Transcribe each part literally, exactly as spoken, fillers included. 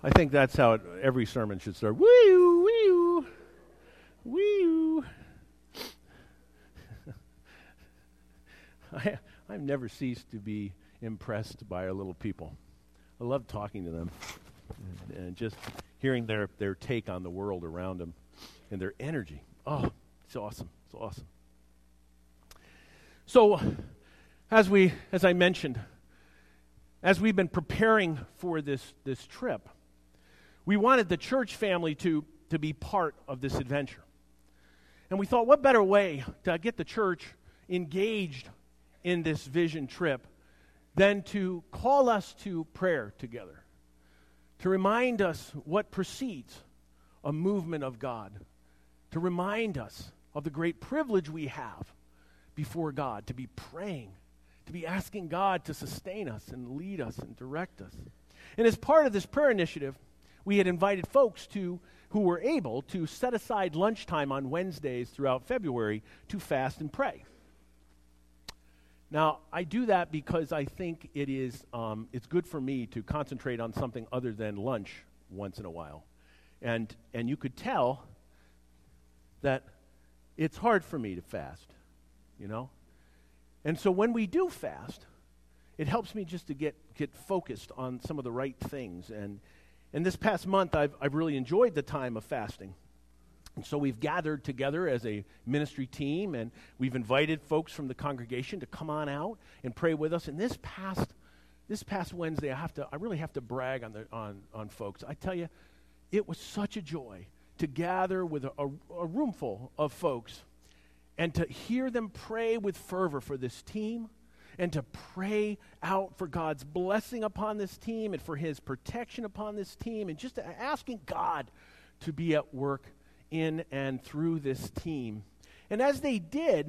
I think that's how it, every sermon should start. Wee-oo, wee-oo, wee-oo. I, I've never ceased to be impressed by our little people. I love talking to them and, and just hearing their, their take on the world around them and their energy. Oh, it's awesome. It's awesome. So, as we, as I mentioned, as we've been preparing for this, this trip, we wanted the church family to, to be part of this adventure. And we thought, what better way to get the church engaged in this vision trip than to call us to prayer together, to remind us what precedes a movement of God, to remind us of the great privilege we have before God, to be praying, to be asking God to sustain us and lead us and direct us. And as part of this prayer initiative, we had invited folks to who were able to set aside lunchtime on Wednesdays throughout February to fast and pray. Now, I do that because I think it is um, it's good for me to concentrate on something other than lunch once in a while. And and you could tell that it's hard for me to fast, you know? And so when we do fast, it helps me just to get, get focused on some of the right things. And And this past month, I've, I've really enjoyed the time of fasting. And so we've gathered together as a ministry team, and we've invited folks from the congregation to come on out and pray with us. And this past this past Wednesday, I have to I really have to brag on the on, on folks. I tell you, it was such a joy to gather with a, a, a room full of folks and to hear them pray with fervor for this team, and to pray out for God's blessing upon this team and for his protection upon this team, and just asking God to be at work in and through this team. And as they did,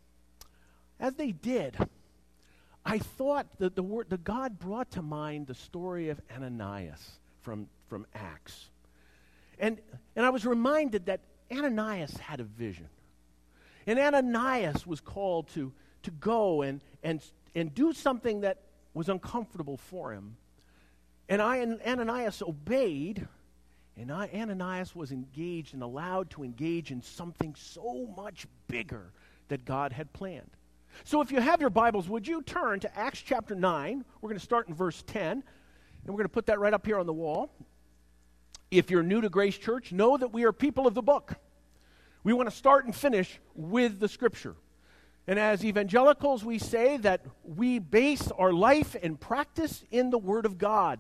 as they did, I thought that the word that God brought to mind the story of Ananias from, from Acts. And, and I was reminded that Ananias had a vision. And Ananias was called to to go and and and do something that was uncomfortable for him. And I and Ananias obeyed, and I, Ananias was engaged and allowed to engage in something so much bigger that God had planned. So if you have your Bibles, would you turn to Acts chapter nine? We're going to start in verse ten, and we're going to put that right up here on the wall. If you're new to Grace Church, know that we are people of the book. We want to start and finish with the Scripture. And as evangelicals, we say that we base our life and practice in the Word of God.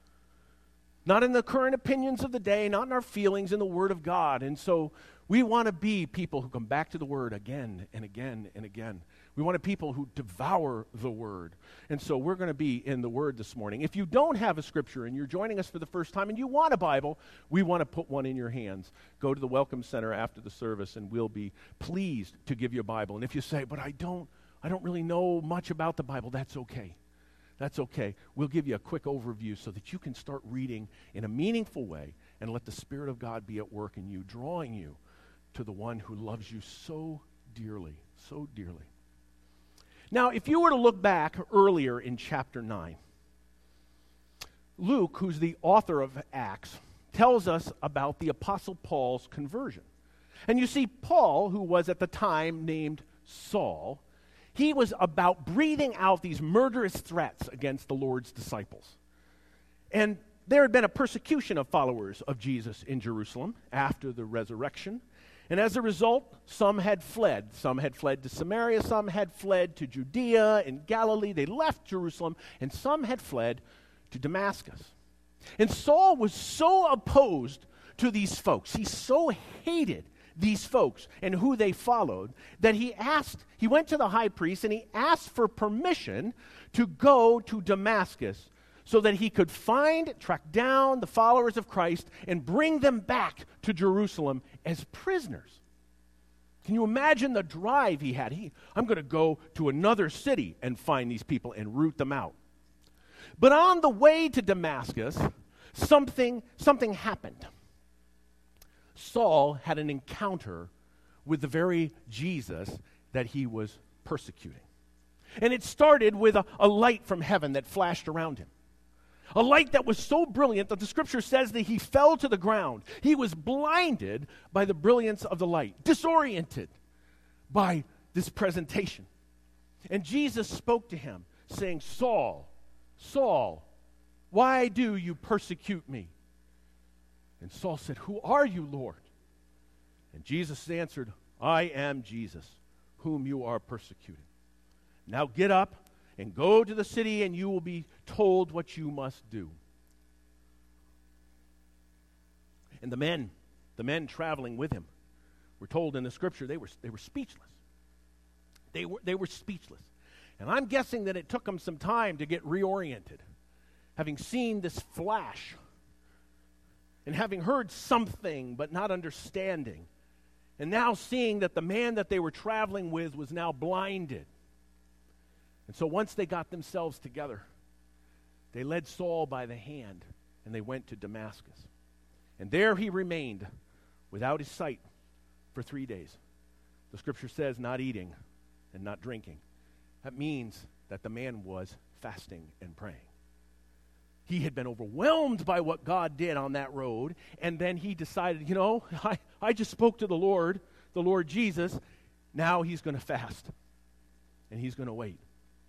Not in the current opinions of the day, not in our feelings, in the Word of God. And so we want to be people who come back to the Word again and again and again. We want to be people who devour the Word. And so we're going to be in the Word this morning. If you don't have a Scripture and you're joining us for the first time and you want a Bible, we want to put one in your hands. Go to the Welcome Center after the service and we'll be pleased to give you a Bible. And if you say, but I don't, I don't really know much about the Bible, that's okay. That's okay. We'll give you a quick overview so that you can start reading in a meaningful way and let the Spirit of God be at work in you, drawing you to the one who loves you so dearly, so dearly. Now, if you were to look back earlier in chapter nine, Luke, who's the author of Acts, tells us about the Apostle Paul's conversion. And you see, Paul, who was at the time named Saul, he was about breathing out these murderous threats against the Lord's disciples. And there had been a persecution of followers of Jesus in Jerusalem after the resurrection. And as a result, some had fled. Some had fled to Samaria, some had fled to Judea and Galilee. They left Jerusalem, and some had fled to Damascus. And Saul was so opposed to these folks. He so hated these folks and who they followed that he asked, he went to the high priest and he asked for permission to go to Damascus so that he could find, track down the followers of Christ and bring them back to Jerusalem as prisoners. Can you imagine the drive he had? He, I'm going to go to another city and find these people and root them out. But on the way to Damascus, something, something happened. Saul had an encounter with the very Jesus that he was persecuting. And it started with a, a light from heaven that flashed around him. A light that was so brilliant that the scripture says that he fell to the ground. He was blinded by the brilliance of the light, disoriented by this presentation. And Jesus spoke to him, saying, Saul, Saul, why do you persecute me? And Saul said, Who are you, Lord? And Jesus answered, I am Jesus, whom you are persecuting. Now get up and go to the city, and you will be told what you must do. And the men, the men traveling with him, were told in the scripture they were they were speechless. They were they were speechless. And I'm guessing that it took them some time to get reoriented, having seen this flash and having heard something but not understanding, and now seeing that the man that they were traveling with was now blinded. And so once they got themselves together, they led Saul by the hand, and they went to Damascus. And there he remained without his sight for three days. The scripture says not eating and not drinking. That means that the man was fasting and praying. He had been overwhelmed by what God did on that road, and then he decided, you know, I, I just spoke to the Lord, the Lord Jesus. Now he's going to fast, and he's going to wait.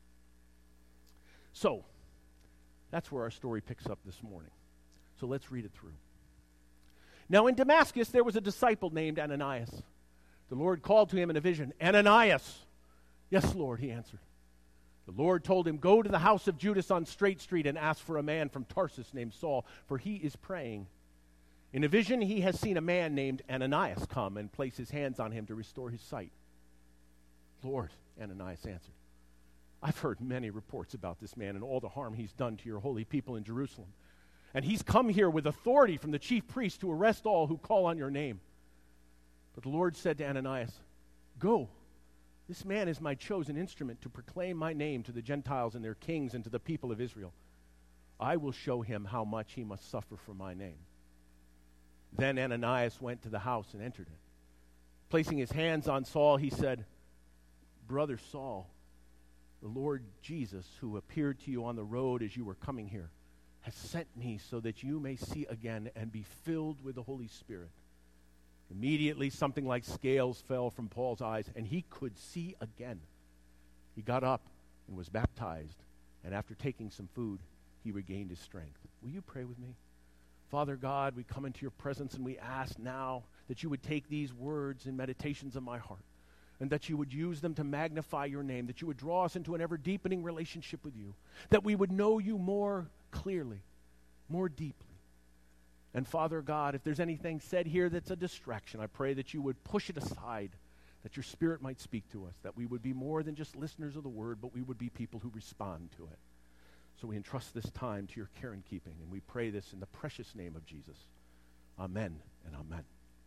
So, that's where our story picks up this morning. So let's read it through. Now in Damascus there was a disciple named Ananias. The Lord called to him in a vision, Ananias. Yes, Lord, he answered. The Lord told him, Go to the house of Judas on Straight Street and ask for a man from Tarsus named Saul, for he is praying. In a vision he has seen a man named Ananias come and place his hands on him to restore his sight. Lord, Ananias answered, I've heard many reports about this man and all the harm he's done to your holy people in Jerusalem. And he's come here with authority from the chief priest to arrest all who call on your name. But the Lord said to Ananias, Go, this man is my chosen instrument to proclaim my name to the Gentiles and their kings and to the people of Israel. I will show him how much he must suffer for my name. Then Ananias went to the house and entered it. Placing his hands on Saul, he said, Brother Saul, the Lord Jesus, who appeared to you on the road as you were coming here, has sent me so that you may see again and be filled with the Holy Spirit. Immediately something like scales fell from Paul's eyes, and he could see again. He got up and was baptized, and after taking some food, he regained his strength. Will you pray with me? Father God, we come into your presence, and we ask now that you would take these words and meditations of my heart, and that you would use them to magnify your name, that you would draw us into an ever-deepening relationship with you, that we would know you more clearly, more deeply. And Father God, if there's anything said here that's a distraction, I pray that you would push it aside, that your Spirit might speak to us, that we would be more than just listeners of the word, but we would be people who respond to it. So we entrust this time to your care and keeping, and we pray this in the precious name of Jesus. Amen and amen.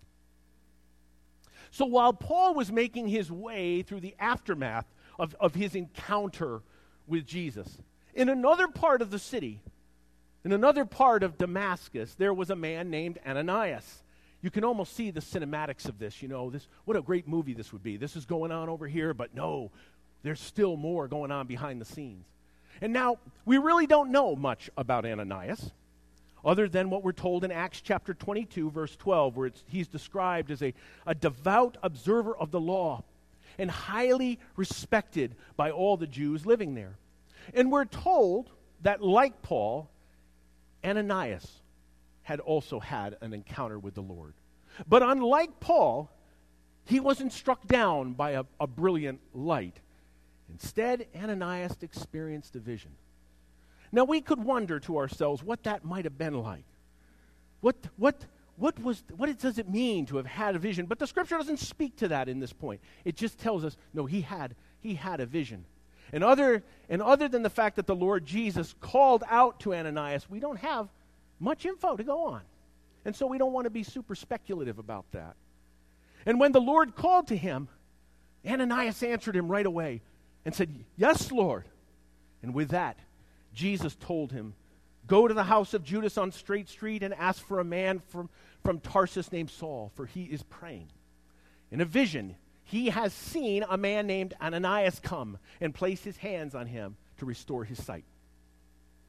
So while Paul was making his way through the aftermath of, of his encounter with Jesus, in another part of the city, in another part of Damascus, there was a man named Ananias. You can almost see the cinematics of this, you know, this, what a great movie this would be. This is going on over here, but no, there's still more going on behind the scenes. And now, we really don't know much about Ananias, other than what we're told in Acts chapter twenty-two, verse twelve, where it's, he's described as a, a devout observer of the law and highly respected by all the Jews living there. And we're told that, like Paul, Ananias had also had an encounter with the Lord. But unlike Paul, he wasn't struck down by a, a brilliant light. Instead, Ananias experienced a vision. Now, we could wonder to ourselves what that might have been like. What, what, what, was, what does it mean to have had a vision? But the Scripture doesn't speak to that in this point. It just tells us, no, he had, he had a vision. And other, and other than the fact that the Lord Jesus called out to Ananias, we don't have much info to go on. And so we don't want to be super speculative about that. And when the Lord called to him, Ananias answered him right away and said, Yes, Lord. And with that, Jesus told him, Go to the house of Judas on Straight Street and ask for a man from, from Tarsus named Saul, for he is praying. In a vision, he has seen a man named Ananias come and place his hands on him to restore his sight. And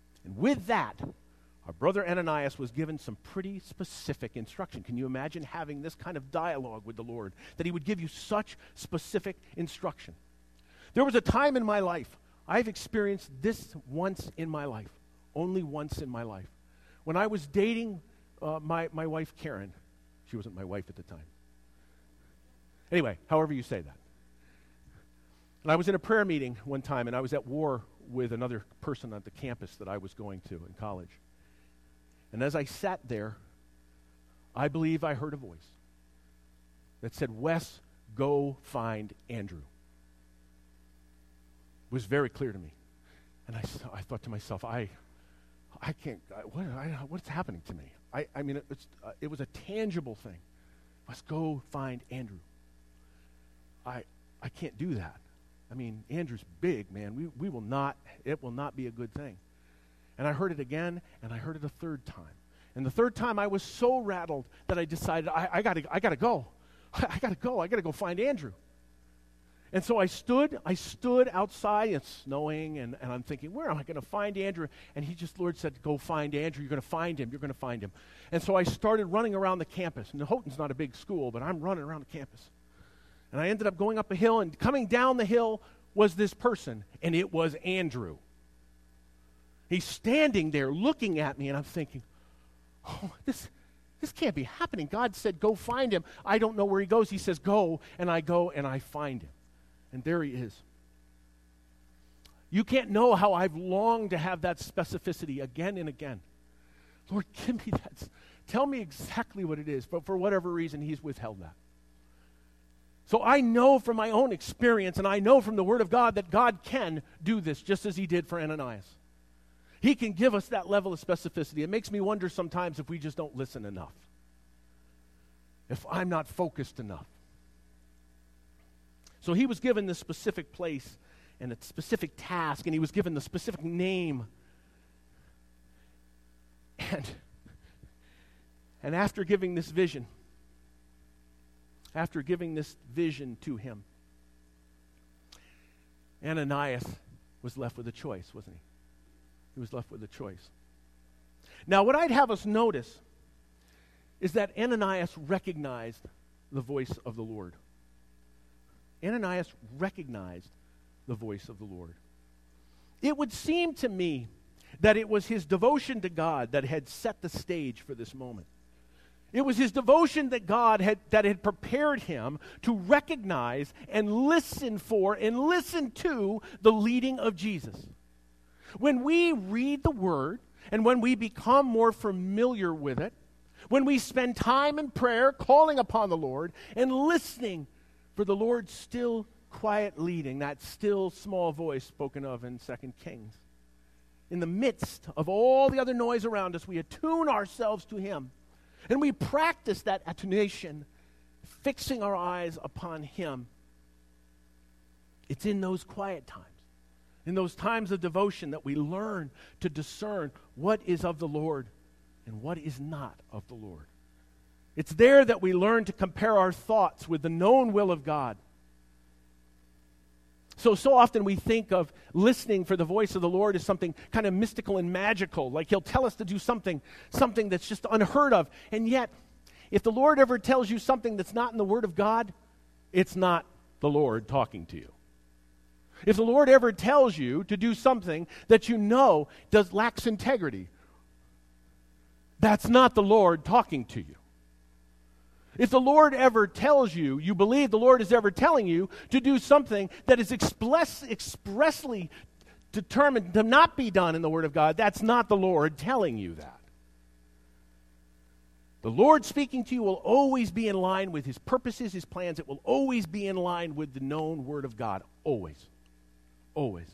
with that, our brother Ananias was given some pretty specific instruction. Can you imagine having this kind of dialogue with the Lord, that he would give you such specific instruction? There was a time in my life, I've experienced this once in my life, only once in my life. When I was dating uh, my, my wife, Karen, she wasn't my wife at the time. Anyway, however you say that. And I was in a prayer meeting one time, and I was at war with another person at the campus that I was going to in college. And as I sat there, I believe I heard a voice that said, "Wes, go find Andrew." It was very clear to me. And I, I thought to myself, I I can't, I, what, I, what's happening to me? I, I mean, it was, uh, it was a tangible thing. Let's go find Andrew. I I can't do that. I mean, Andrew's big, man. We we will not, it will not be a good thing. And I heard it again, and I heard it a third time. And the third time, I was so rattled that I decided, I, I gotta, I gotta go. I, I gotta go. I gotta go find Andrew. And so I stood, I stood outside, it's snowing, and, and I'm thinking, where am I going to find Andrew? And he just, Lord said, go find Andrew. You're going to find him. You're going to find him. And so I started running around the campus. And Houghton's not a big school, but I'm running around the campus. And I ended up going up a hill, and coming down the hill was this person, and it was Andrew. He's standing there looking at me, and I'm thinking, oh, this, this can't be happening. God said, go find him. I don't know where he goes. He says, go, and I go, and I find him. And there he is. You can't know how I've longed to have that specificity again and again. Lord, give me that. Tell me exactly what it is. But for whatever reason, he's withheld that. So I know from my own experience, and I know from the Word of God, that God can do this just as he did for Ananias. He can give us that level of specificity. It makes me wonder sometimes if we just don't listen enough. If I'm not focused enough. So he was given this specific place and a specific task, and he was given the specific name. And, and after giving this vision, after giving this vision to him, Ananias was left with a choice, wasn't he? He was left with a choice. Now, what I'd have us notice is that Ananias recognized the voice of the Lord. Ananias recognized the voice of the Lord. It would seem to me that it was his devotion to God that had set the stage for this moment. It was his devotion that God had that had prepared him to recognize and listen for and listen to the leading of Jesus. When we read the Word and when we become more familiar with it, when we spend time in prayer calling upon the Lord and listening for the Lord's still quiet leading, that still small voice spoken of in Second Kings. In the midst of all the other noise around us, we attune ourselves to him. And we practice that attunation, fixing our eyes upon him. It's in those quiet times, in those times of devotion, that we learn to discern what is of the Lord and what is not of the Lord. It's there that we learn to compare our thoughts with the known will of God. So, so often we think of listening for the voice of the Lord as something kind of mystical and magical, like he'll tell us to do something, something that's just unheard of. And yet, if the Lord ever tells you something that's not in the Word of God, it's not the Lord talking to you. If the Lord ever tells you to do something that you know does lacks integrity, that's not the Lord talking to you. If the Lord ever tells you, you believe the Lord is ever telling you to do something that is express, expressly determined to not be done in the Word of God, that's not the Lord telling you that. The Lord speaking to you will always be in line with his purposes, his plans. It will always be in line with the known Word of God. Always. Always.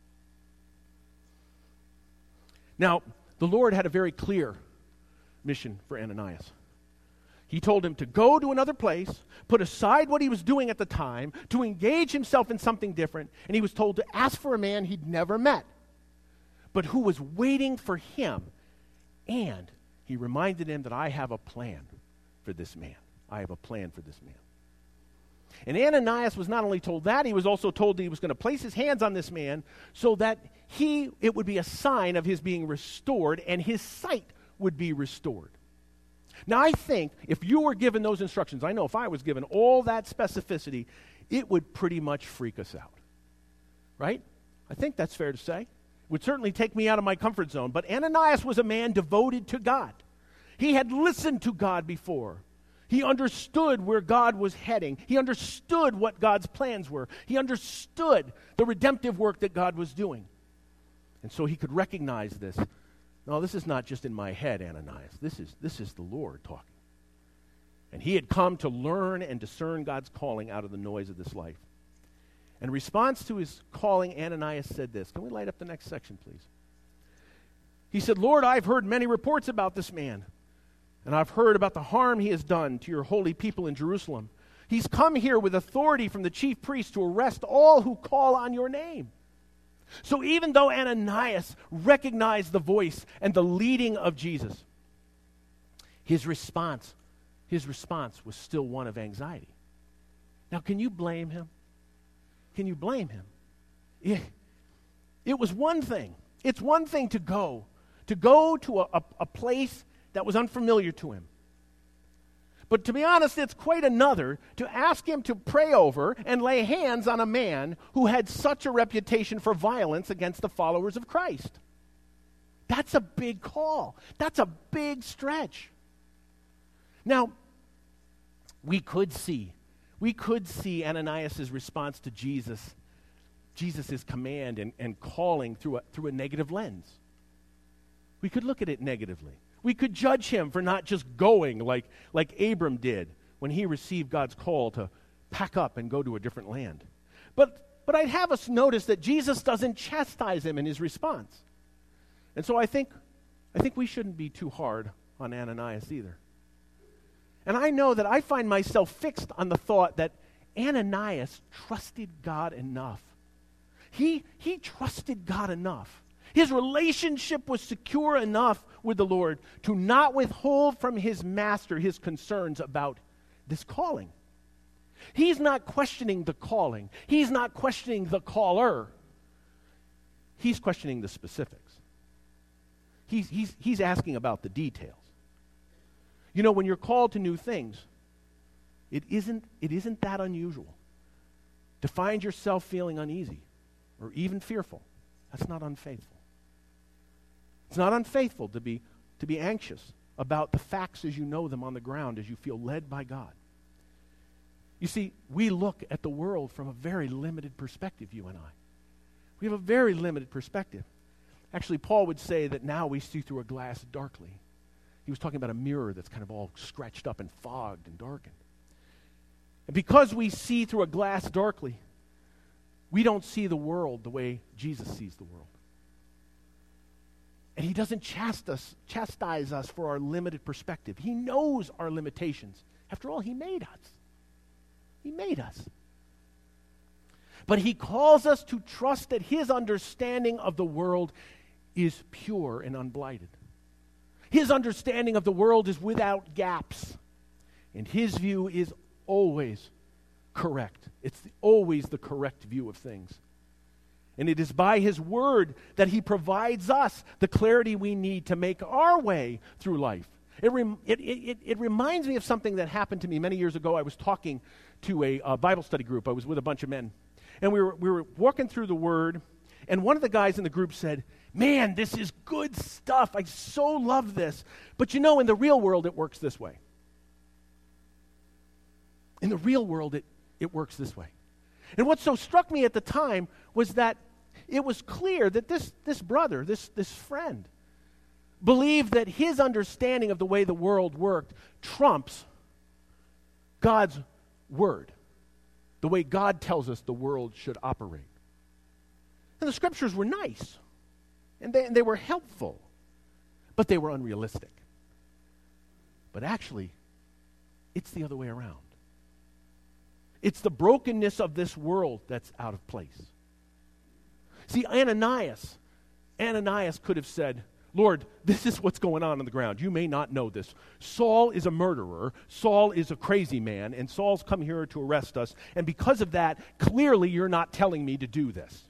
Now, the Lord had a very clear mission for Ananias. He told him to go to another place, put aside what he was doing at the time, to engage himself in something different, and he was told to ask for a man he'd never met, but who was waiting for him. And he reminded him that I have a plan for this man. I have a plan for this man. And Ananias was not only told that, he was also told that he was going to place his hands on this man so that he, it would be a sign of his being restored and his sight would be restored. Now, I think if you were given those instructions, I know if I was given all that specificity, it would pretty much freak us out. Right? I think that's fair to say. It would certainly take me out of my comfort zone. But Ananias was a man devoted to God. He had listened to God before. He understood where God was heading. He understood what God's plans were. He understood the redemptive work that God was doing. And so he could recognize this. No, this is not just in my head, Ananias. This is, this is the Lord talking. And he had come to learn and discern God's calling out of the noise of this life. In response to his calling, Ananias said this. Can we light up the next section, please? He said, Lord, I've heard many reports about this man. And I've heard about the harm he has done to your holy people in Jerusalem. He's come here with authority from the chief priest to arrest all who call on your name. So even though Ananias recognized the voice and the leading of Jesus, his response, his response was still one of anxiety. Now, can you blame him? Can you blame him? It, it was one thing. It's one thing to go, to go to a, a, a place that was unfamiliar to him. But to be honest, it's quite another to ask him to pray over and lay hands on a man who had such a reputation for violence against the followers of Christ. That's a big call. That's a big stretch. Now, we could see, we could see Ananias' response to Jesus, Jesus' command and, and calling through a, through a negative lens. We could look at it negatively. We could judge him for not just going like, like Abram did when he received God's call to pack up and go to a different land. But, but I'd have us notice that Jesus doesn't chastise him in his response. And so I think, I think we shouldn't be too hard on Ananias either. And I know that I find myself fixed on the thought that Ananias trusted God enough. He, he trusted God enough. His relationship was secure enough with the Lord to not withhold from his master his concerns about this calling. He's not questioning the calling. He's not questioning the caller. He's questioning the specifics. He's, he's, he's asking about the details. You know, when you're called to new things, it isn't, it isn't that unusual to find yourself feeling uneasy or even fearful. That's not unfaithful. It's not unfaithful to be, to be anxious about the facts as you know them on the ground, as you feel led by God. You see, we look at the world from a very limited perspective, you and I. We have a very limited perspective. Actually, Paul would say that now we see through a glass darkly. He was talking about a mirror that's kind of all scratched up and fogged and darkened. And because we see through a glass darkly, we don't see the world the way Jesus sees the world. And he doesn't chastise, chastise us for our limited perspective. He knows our limitations. After all, he made us. He made us. But he calls us to trust that his understanding of the world is pure and unblighted. His understanding of the world is without gaps. And his view is always correct. It's always the correct view of things. And it is by his word that he provides us the clarity we need to make our way through life. It, rem- it, it, it reminds me of something that happened to me many years ago. I was talking to a uh, Bible study group. I was with a bunch of men. And we were, we were walking through the word, and one of the guys in the group said, man, this is good stuff. I so love this. But you know, in the real world, it works this way. In the real world, it, it works this way. And what so struck me at the time was that it was clear that this, this brother, this, this friend, believed that his understanding of the way the world worked trumps God's word, the way God tells us the world should operate. And the scriptures were nice, and they, and they were helpful, but they were unrealistic. But actually, it's the other way around. It's the brokenness of this world that's out of place. See, Ananias, Ananias could have said, Lord, this is what's going on on the ground. You may not know this. Saul is a murderer. Saul is a crazy man, and Saul's come here to arrest us. And because of that, clearly you're not telling me to do this.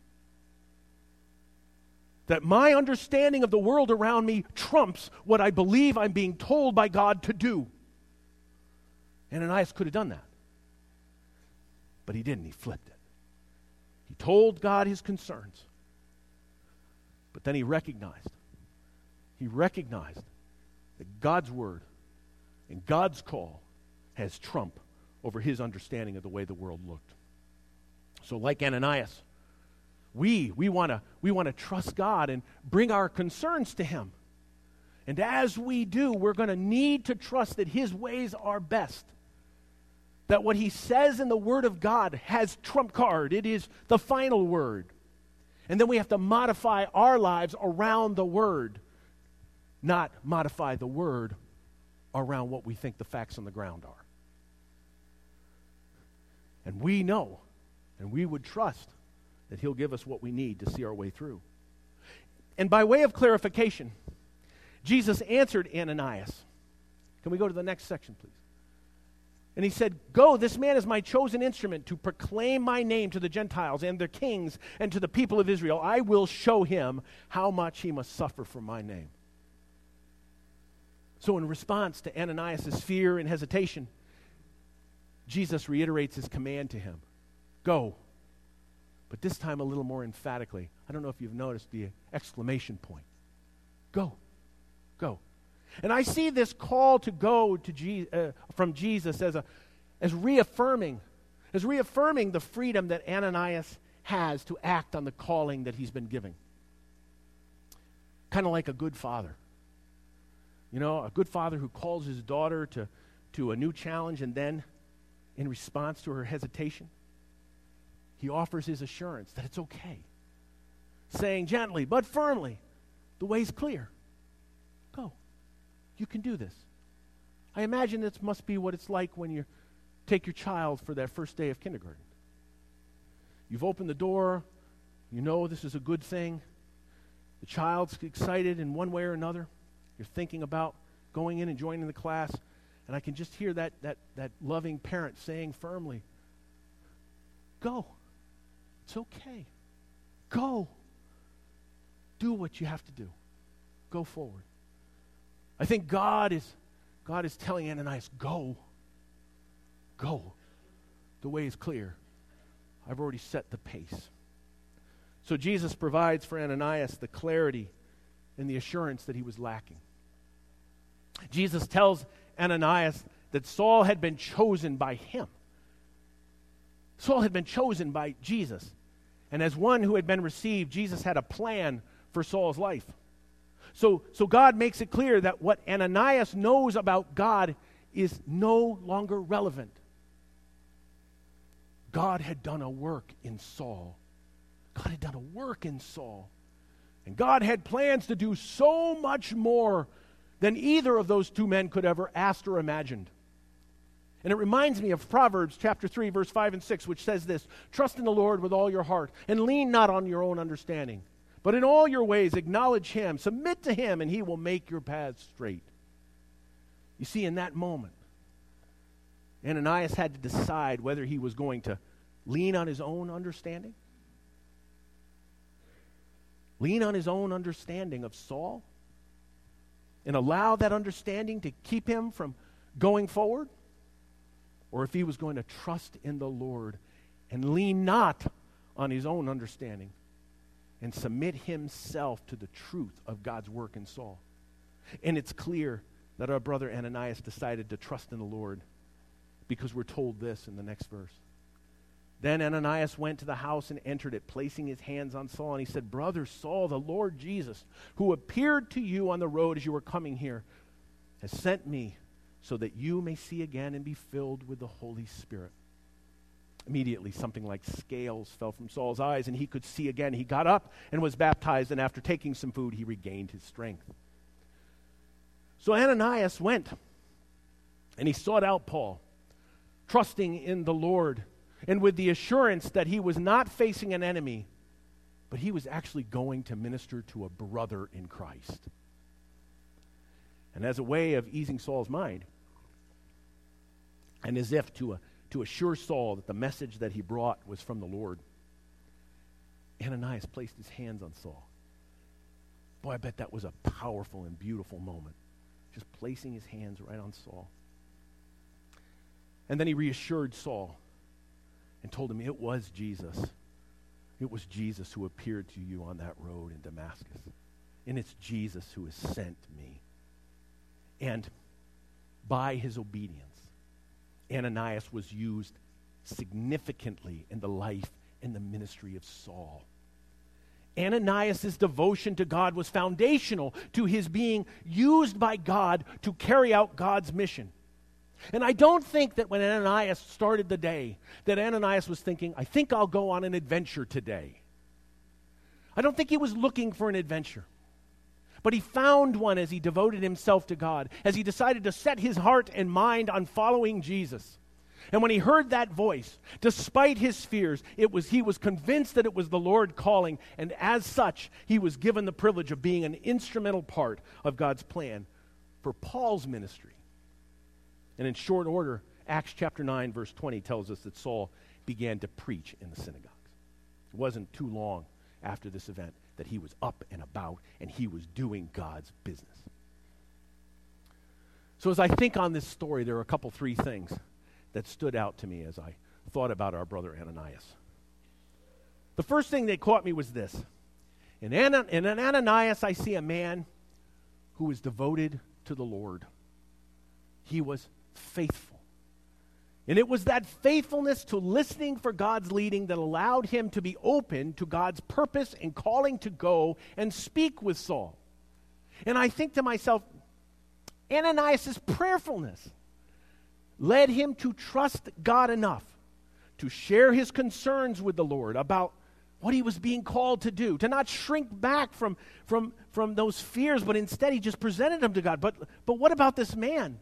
That my understanding of the world around me trumps what I believe I'm being told by God to do. Ananias could have done that. But he didn't. He flipped it. He told God his concerns. But then he recognized, he recognized that God's word and God's call has trump over his understanding of the way the world looked. So like Ananias, we we want to we want to trust God and bring our concerns to him. And as we do, we're going to need to trust that his ways are best. That what he says in the Word of God has trump card. It is the final word. And then we have to modify our lives around the Word, not modify the Word around what we think the facts on the ground are. And we know, and we would trust, that he'll give us what we need to see our way through. And by way of clarification, Jesus answered Ananias. Can we go to the next section, please? And he said, "Go, this man is my chosen instrument to proclaim my name to the Gentiles and their kings and to the people of Israel. I will show him how much he must suffer for my name." So in response to Ananias' fear and hesitation, Jesus reiterates his command to him. Go. But this time a little more emphatically. I don't know if you've noticed the exclamation point. Go. Go. And I see this call to go to Je- uh, from Jesus as a as reaffirming, as reaffirming the freedom that Ananias has to act on the calling that he's been giving. Kind of like a good father. You know, a good father who calls his daughter to, to a new challenge, and then, in response to her hesitation, he offers his assurance that it's okay. Saying gently but firmly, the way's clear. Go. You can do this. I imagine this must be what it's like when you take your child for that first day of kindergarten. You've opened the door. You know this is a good thing. The child's excited in one way or another. You're thinking about going in and joining the class. And I can just hear that, that, that loving parent saying firmly, go. It's okay. Go. Do what you have to do. Go forward. I think God is God is telling Ananias, go. Go. The way is clear. I've already set the pace. So Jesus provides for Ananias the clarity and the assurance that he was lacking. Jesus tells Ananias that Saul had been chosen by him. Saul had been chosen by Jesus. And as one who had been received, Jesus had a plan for Saul's life. So, so God makes it clear that what Ananias knows about God is no longer relevant. God had done a work in Saul. God had done a work in Saul. And God had plans to do so much more than either of those two men could ever asked or imagined. And it reminds me of Proverbs chapter three, verse five and six, which says this: "Trust in the Lord with all your heart, and lean not on your own understanding. But in all your ways acknowledge him, submit to him, and he will make your paths straight." You see, in that moment, Ananias had to decide whether he was going to lean on his own understanding, lean on his own understanding of Saul, and allow that understanding to keep him from going forward, or if he was going to trust in the Lord and lean not on his own understanding and submit himself to the truth of God's work in Saul. And it's clear that our brother Ananias decided to trust in the Lord, because we're told this in the next verse. Then Ananias went to the house and entered it, placing his hands on Saul, and he said, "Brother Saul, the Lord Jesus, who appeared to you on the road as you were coming here, has sent me so that you may see again and be filled with the Holy Spirit." Immediately, something like scales fell from Saul's eyes, and he could see again. He got up and was baptized, and after taking some food, he regained his strength. So Ananias went, and he sought out Paul, trusting in the Lord, and with the assurance that he was not facing an enemy, but he was actually going to minister to a brother in Christ. And as a way of easing Saul's mind, and as if to, uh, to assure Saul that the message that he brought was from the Lord, Ananias placed his hands on Saul. Boy, I bet that was a powerful and beautiful moment, just placing his hands right on Saul. And then he reassured Saul and told him it was Jesus. It was Jesus who appeared to you on that road in Damascus. And it's Jesus who has sent me. And by his obedience, Ananias was used significantly in the life and the ministry of Saul. Ananias' devotion to God was foundational to his being used by God to carry out God's mission. And I don't think that when Ananias started the day, that Ananias was thinking, I think I'll go on an adventure today. I don't think he was looking for an adventure. But he found one as he devoted himself to God, as he decided to set his heart and mind on following Jesus. And when he heard that voice, despite his fears, it was he was convinced that it was the Lord calling, and as such, he was given the privilege of being an instrumental part of God's plan for Paul's ministry. And in short order, Acts chapter nine, verse twenty tells us that Saul began to preach in the synagogues. It wasn't too long after this event that he was up and about and he was doing God's business. So as I think on this story, there are a couple, three things that stood out to me as I thought about our brother Ananias. The first thing that caught me was this. In, Ana- in Ananias, I see a man who was devoted to the Lord. He was faithful. And it was that faithfulness to listening for God's leading that allowed him to be open to God's purpose and calling to go and speak with Saul. And I think to myself, Ananias' prayerfulness led him to trust God enough to share his concerns with the Lord about what he was being called to do, to not shrink back from, from, from those fears, but instead he just presented them to God. But, but what about this man?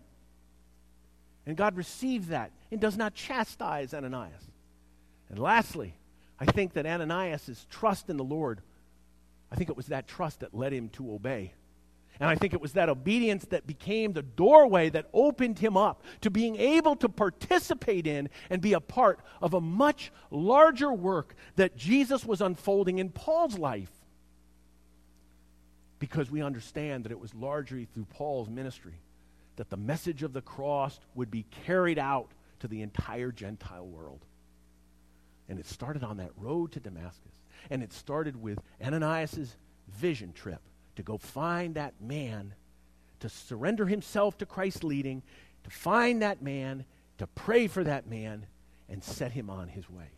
And God received that and does not chastise Ananias. And lastly, I think that Ananias' trust in the Lord, I think it was that trust that led him to obey. And I think it was that obedience that became the doorway that opened him up to being able to participate in and be a part of a much larger work that Jesus was unfolding in Paul's life. Because we understand that it was largely through Paul's ministry that the message of the cross would be carried out to the entire Gentile world. And it started on that road to Damascus. And it started with Ananias' vision trip to go find that man, to surrender himself to Christ's leading, to find that man, to pray for that man, and set him on his way.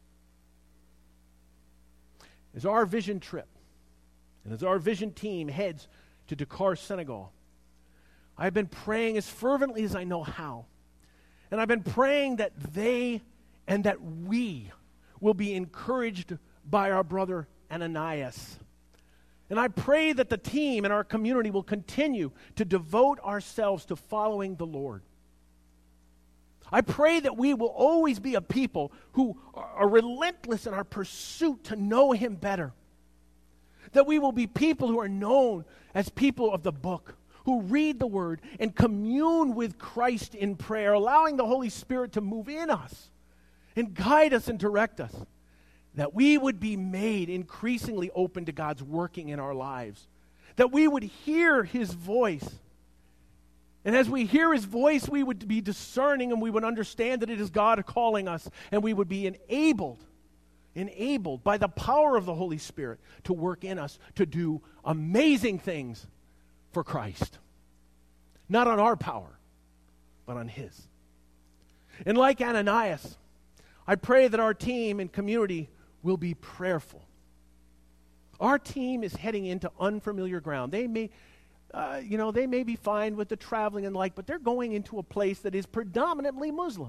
As our vision trip, and as our vision team heads to Dakar, Senegal, I've been praying as fervently as I know how. And I've been praying that they and that we will be encouraged by our brother Ananias. And I pray that the team and our community will continue to devote ourselves to following the Lord. I pray that we will always be a people who are relentless in our pursuit to know Him better. That we will be people who are known as people of the book, who read the Word and commune with Christ in prayer, allowing the Holy Spirit to move in us and guide us and direct us. That we would be made increasingly open to God's working in our lives. That we would hear His voice. And as we hear His voice, we would be discerning and we would understand that it is God calling us. And we would be enabled, enabled by the power of the Holy Spirit to work in us to do amazing things for Christ. Not on our power, but on His. And like Ananias, I pray that our team and community will be prayerful. Our team is heading into unfamiliar ground. They may, uh, you know, they may be fine with the traveling and like, but they're going into a place that is predominantly Muslim.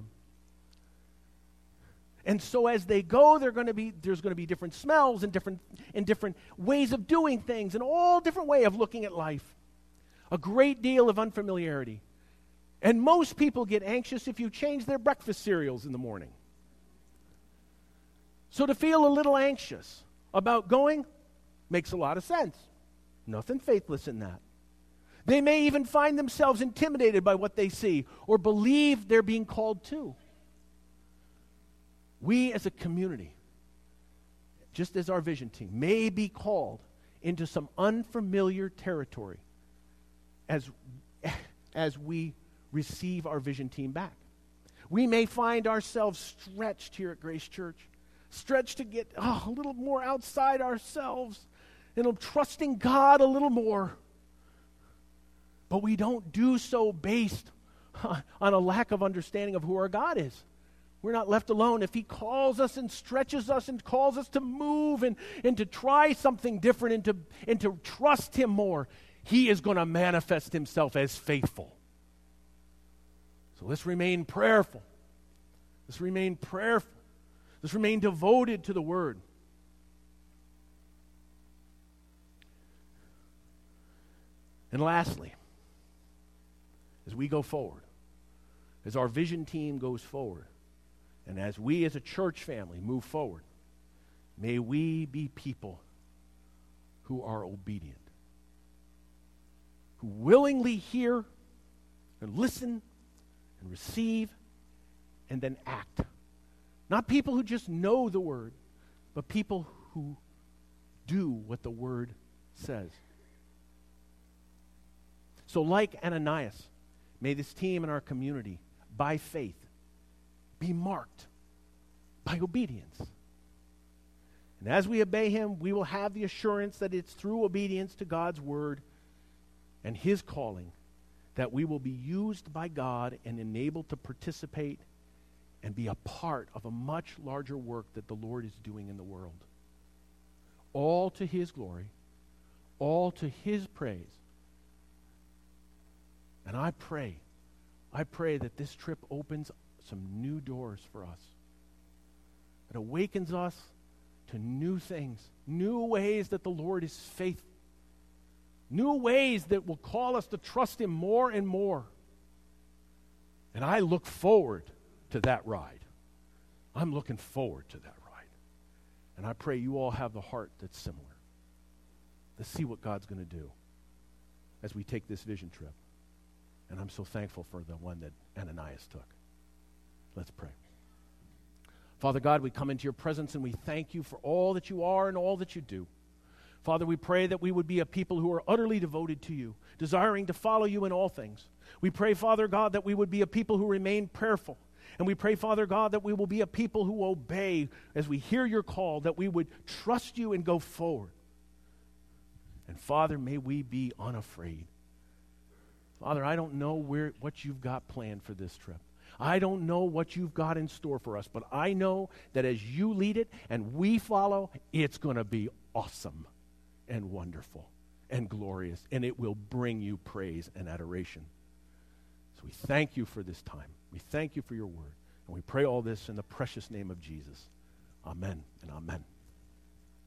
And so as they go, they're going to be there's going to be different smells and different and different ways of doing things and all different way of looking at life. A great deal of unfamiliarity. And most people get anxious if you change their breakfast cereals in the morning. So to feel a little anxious about going makes a lot of sense. Nothing faithless in that. They may even find themselves intimidated by what they see or believe they're being called to. We as a community, just as our vision team, may be called into some unfamiliar territory as, as we receive our vision team back. We may find ourselves stretched here at Grace Church, stretched to get oh, a little more outside ourselves and trusting God a little more. But we don't do so based on a lack of understanding of who our God is. We're not left alone. If He calls us and stretches us and calls us to move and, and to try something different and to, and to trust Him more, He is going to manifest Himself as faithful. So let's remain prayerful. Let's remain prayerful. Let's remain devoted to the Word. And lastly, as we go forward, as our vision team goes forward, and as we as a church family move forward, may we be people who are obedient, who willingly hear and listen and receive and then act. Not people who just know the Word, but people who do what the Word says. So like Ananias, may this team and our community, by faith, be marked by obedience. And as we obey Him, we will have the assurance that it's through obedience to God's Word and His calling that we will be used by God and enabled to participate and be a part of a much larger work that the Lord is doing in the world. All to His glory, all to His praise. And I pray, I pray that this trip opens some new doors for us. It awakens us to new things, new ways that the Lord is faithful, new ways that will call us to trust Him more and more. And I look forward to that ride. I'm looking forward to that ride. And I pray you all have the heart that's similar. Let's see what God's going to do as we take this vision trip. And I'm so thankful for the one that Ananias took. Let's pray. Father God, we come into your presence and we thank you for all that you are and all that you do. Father, we pray that we would be a people who are utterly devoted to you, desiring to follow you in all things. We pray, Father God, that we would be a people who remain prayerful. And we pray, Father God, that we will be a people who obey as we hear your call, that we would trust you and go forward. And Father, may we be unafraid. Father, I don't know where what you've got planned for this trip. I don't know what you've got in store for us, but I know that as you lead it and we follow, it's going to be awesome and wonderful and glorious, and it will bring you praise and adoration. So we thank you for this time. We thank you for your word, and we pray all this in the precious name of Jesus. Amen and amen.